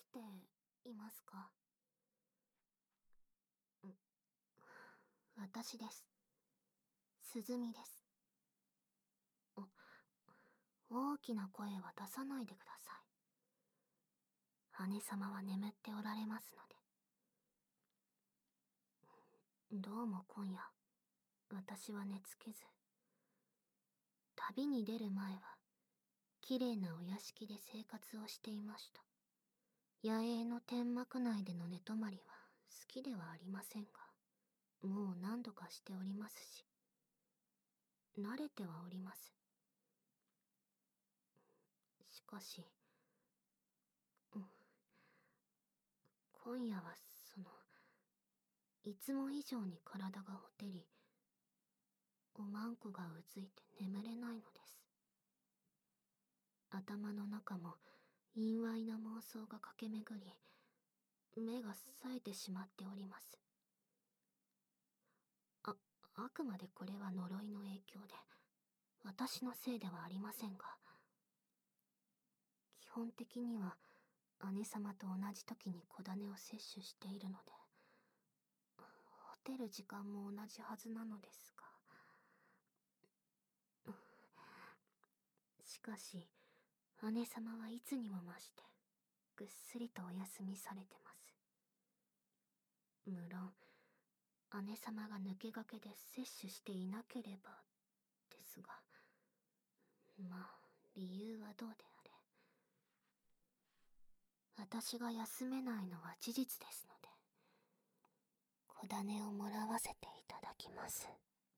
っていますか？私です。鈴見です。大きな声は出さないでください。姉様は眠っておられますので。どうも今夜、私は寝つけず、旅に出る前は、綺麗なお屋敷で生活をしていました。野営の天幕内での寝泊まりは好きではありませんが、もう何度かしておりますし、慣れてはおります。しかし、今夜はいつも以上に体がほてり、おまんこがうずいて眠れないのです。頭の中も陰猥な妄想が駆け巡り、目が冴えてしまっております。あくまでこれは呪いの影響で、私のせいではありませんが、基本的には姉様と同じ時に小種を摂取しているので、ホテる時間も同じはずなのですが、しかし姉様はいつにも増してぐっすりとお休みされてます。無論姉様が抜け駆けで摂取していなければですが、まあ理由はどうであれ、私が休めないのは事実ですので、小種をもらわせていただきます。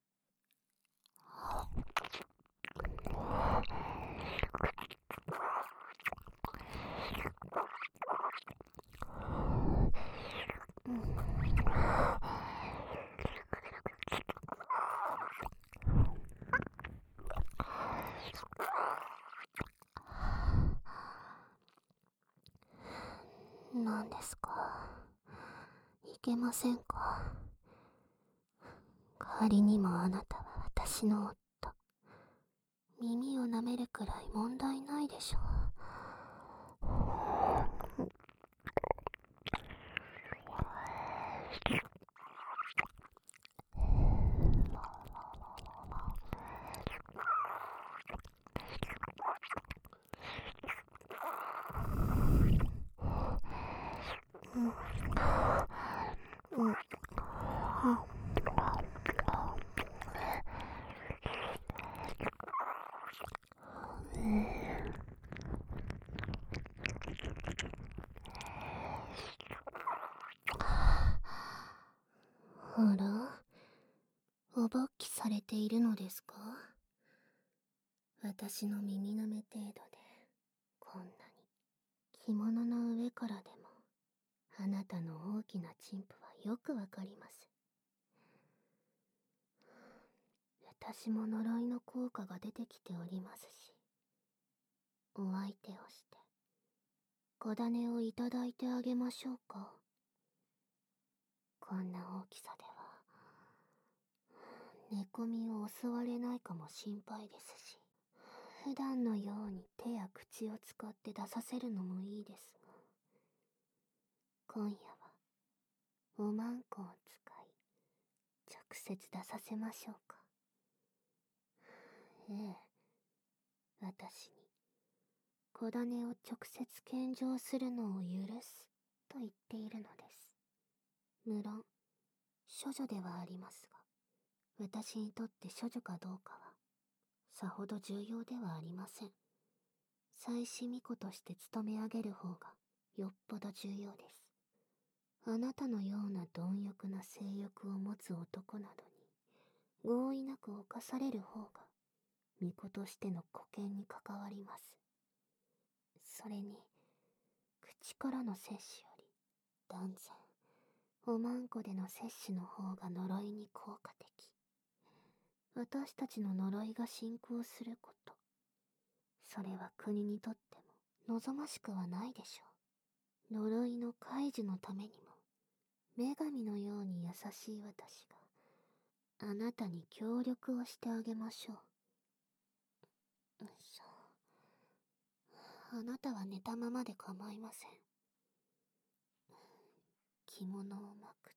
何ですか？いけませんか？仮にもあなたは私の夫。耳を舐めるくらい問題ないでしょあら、お勃起されているのですか？私の耳舐め程度で、こんなに。着物の上からでも、あなたの大きなチンプはよくわかります。私も呪いの効果が出てきておりますし、お相手をして、小種をいただいてあげましょうか。こんな大きさでは、寝込みを襲われないかも心配ですし、普段のように手や口を使って出させるのもいいですが、今夜はおまんこを使い、直接出させましょうか。ええ、私に小種を直接献上するのを許すと言っているのです。無論処女ではありますが、私にとって処女かどうかはさほど重要ではありません。妻子巫女として務め上げる方がよっぽど重要です。あなたのような貪欲な性欲を持つ男などに合意なく侵される方が巫女としての沽券に関わります。それに口からの摂取より断然おまんこでの摂取の方が呪いに効果的。私たちの呪いが進行すること、それは国にとっても望ましくはないでしょう。呪いの解除のためにも、女神のように優しい私があなたに協力をしてあげましょう。あなたは寝たままで構いません。 物を巻くって、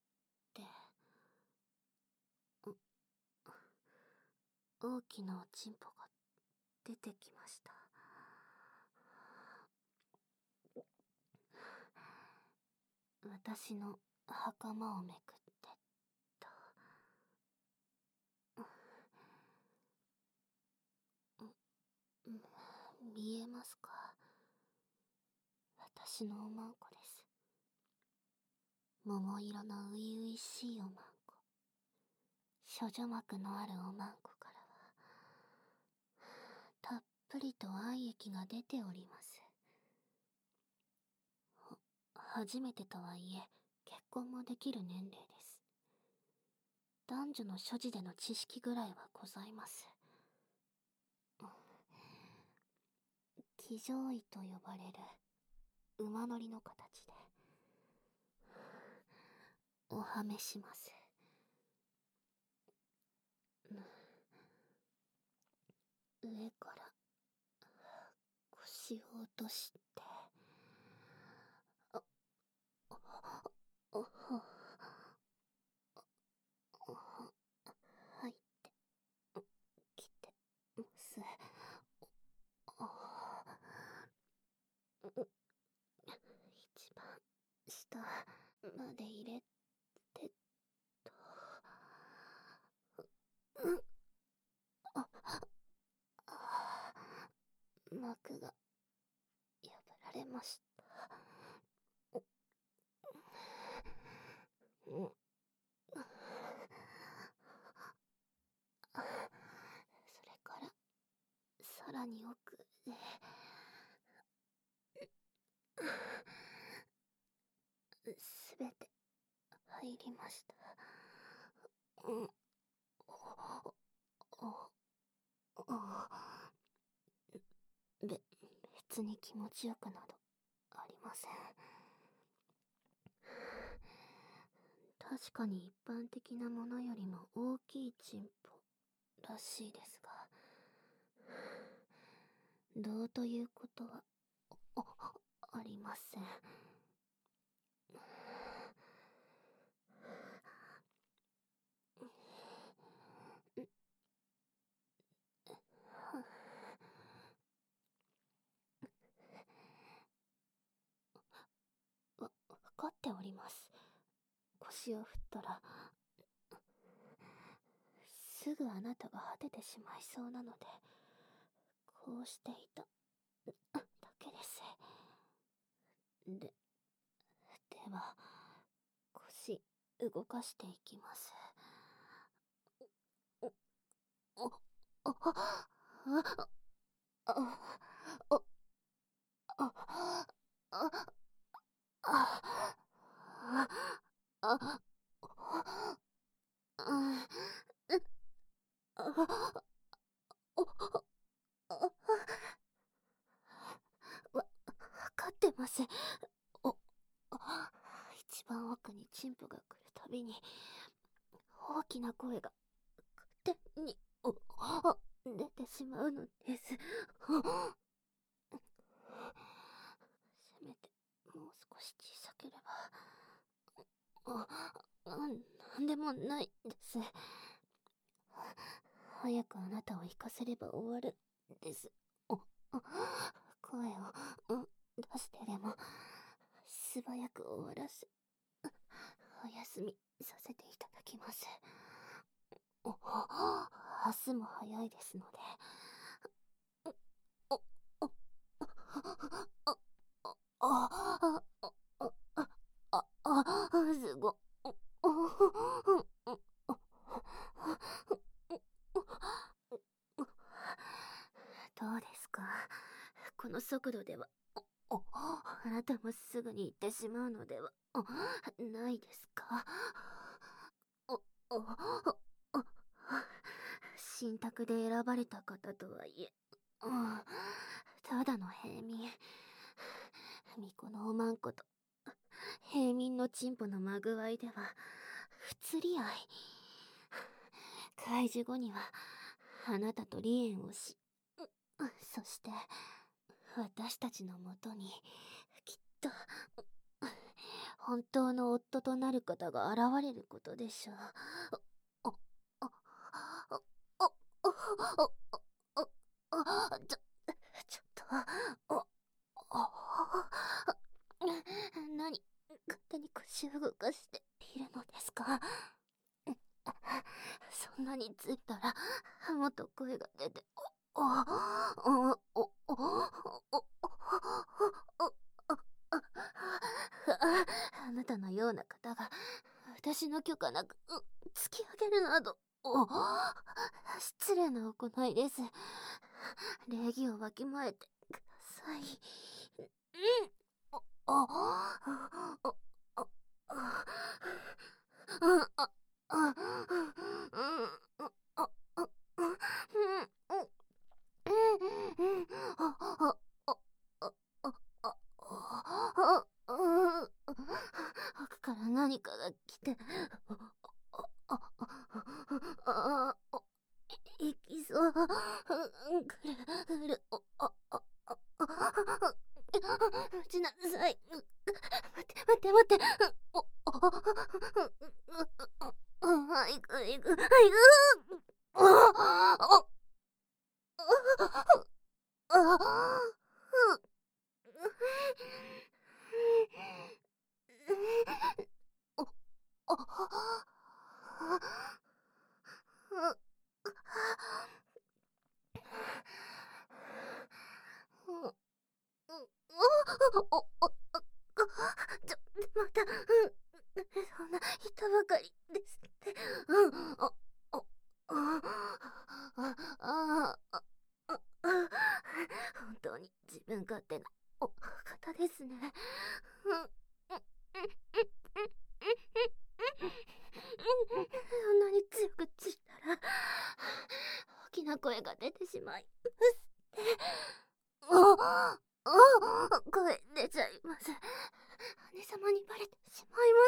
大きなおちんぽが出てきました。私の袴をめくってと、見えますか？私のおまんこです。桃色の初々しいおまんこ。処女膜のあるおまんこからは、たっぷりと愛液が出ております。初めてとはいえ、結婚もできる年齢です。男女の所持での知識ぐらいはございます。騎乗位と呼ばれる馬乗りの形でおはめします。上から腰を落として、入ってきてます。一番下まで入れてと、膜が破られました。それからさらに奥へすべて入りました。別に気持ちよくなどありません。確かに一般的なものよりも大きいチンポらしいですが、どうということはありません。わかっております。腰を振ったらすぐあなたが果ててしまいそうなので、こうしていただけです。では腰動かしていきます。おあああああああわかってます。一番奥にチンプが来るたびに大きな声が勝手に出てしまうのです。せめてもう少し小さければ。なんでもないです。早くあなたを行かせれば終わるです。声を出してでも素早く終わらせ、お休みさせていただきます。明日も早いですので。すご。どうですか？この速度ではあなたもすぐに行ってしまうのではないですか？信託で選ばれた方とはいえ、ただの平民。巫女のおまんこと平民のチンポのまぐわいでは不釣り合い。開示後にはあなたと離縁をし、そして私たちのもとにきっと本当の夫となる方が現れることでしょう。お、お、お、お、お、お、ちょっと、お、何、勝手に腰を動かしているのですか？そんなについたら、もっと声が出て、お、お、お、お、お、お、お、あなたのような方が、私の許可なく、突き上げるなど、失礼な行いです。礼儀をわきまえてください。お、お、お、お、奥から何かが来て、いきそう。ぐるぐる、待ちなさい。待って待って。はいくはいくはいく。また、そんな人ばかりですって。本当に自分勝手なお方ですね。そんなに強くついたら、大きな声が出てしまいますって。声出ちゃいます。姉様にバレてしまいます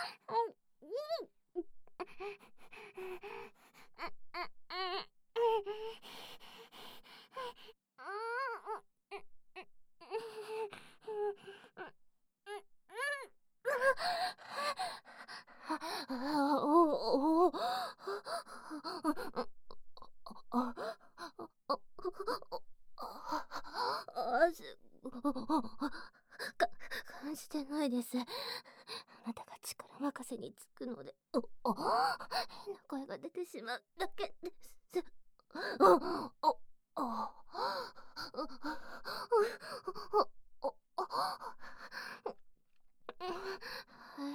感じてないです。あなたが力任せにつくので、変な声が出てしまうだけです。はい、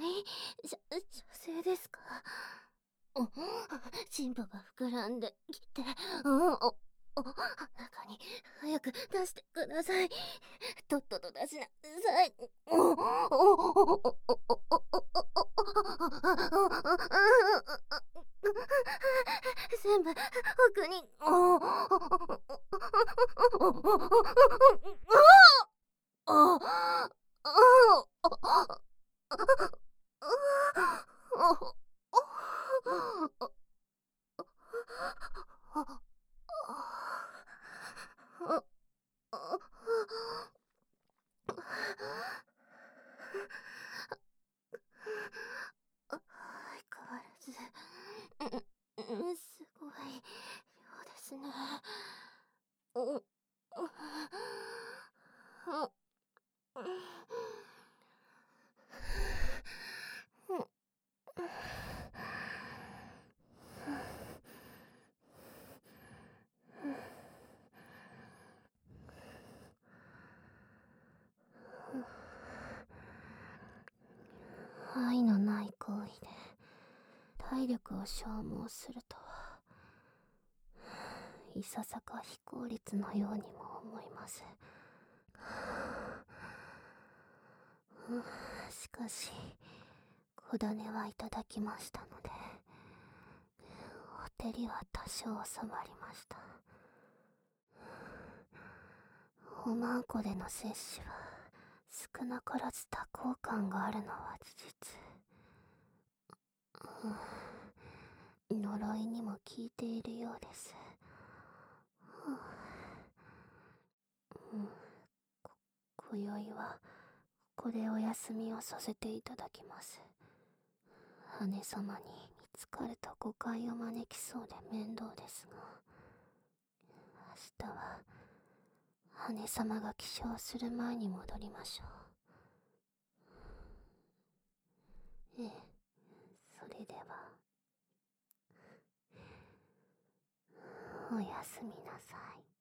女性ですか？進歩が膨らんできて、中に早く出してください。とっとと出しなさい。全部奥に。相変わらず、すごい量ですね。愛のない行為で体力を消耗するとは、いささか非効率のようにも思います。しかし小種はいただきましたので、ほてりは多少収まりました。おまんこでの摂取は少なからず多幸感があるのは事実。呪いにも効いているようです。今宵はこでお休みをさせていただきます。姉様に見つかると誤解を招きそうで面倒ですが、明日は姉様が起床する前に戻りましょう。ええ、それでは。おやすみなさい。